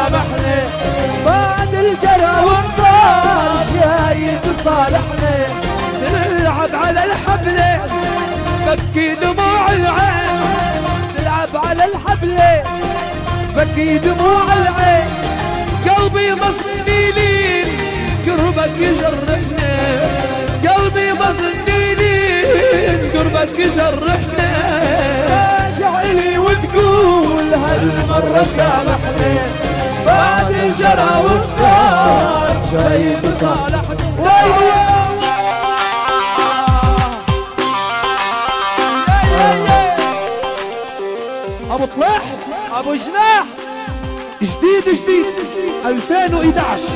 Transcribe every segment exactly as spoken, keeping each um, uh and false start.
سامحني بعد الجرى والصار شايد صالحني نلعب على الحبل بكي دموع العين نلعب على الحبل بكي دموع العين قلبي مصني لين قربك يجرحنا قلبي مصني لين قربك يجرحنا راجع لي وتقول هالمرة سامحني بعد الجرى والصار جاي بصالحني ابو طلح ابو جناح جديد جديد ألفين وإحدى عشر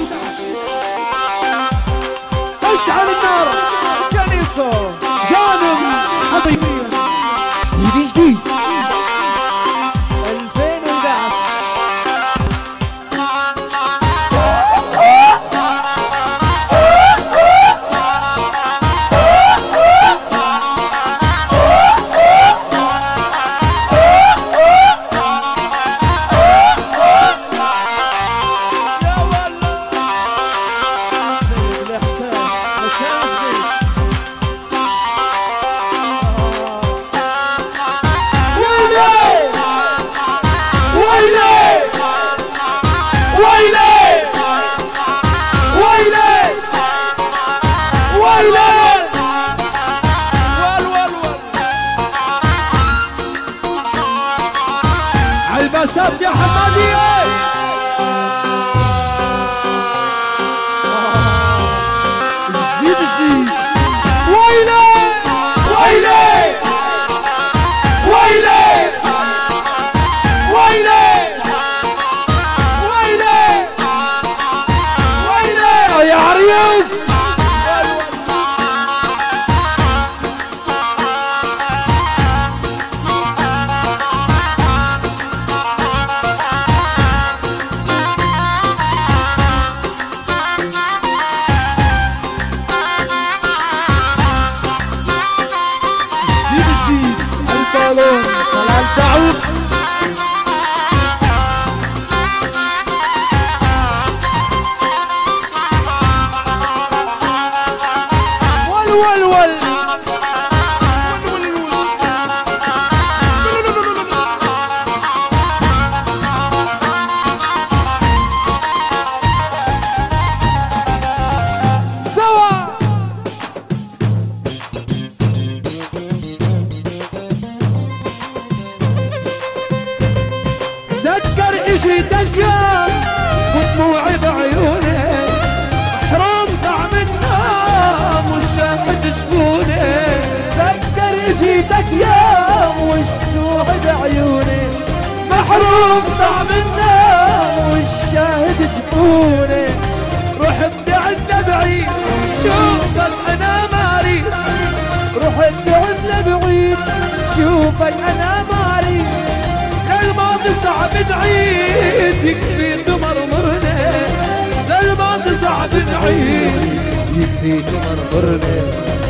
اشعل النار كنيسة جانب حصير جديد جديد ألفين وإحدى عشر البسات يا حمادية جديد جديد ويلي ويلي ويلي ويلي ويلي ويلي يا عريس البالون طلع الدعوة ول ول ول اجيتك يوم ودموعي بعيوني حرام طعم النوم والشاهد جفوني تذكر اجيتك يوم والشوح بعيوني محروم طعم النوم والشاهد جفوني رحت عند بعيد شوفك انا ماري رحت عند بعيد شوفك انا ماري الماضي صعب نعيد يكفي تمرمرنا الماضي صعب نعيد يكفي تمرمرنا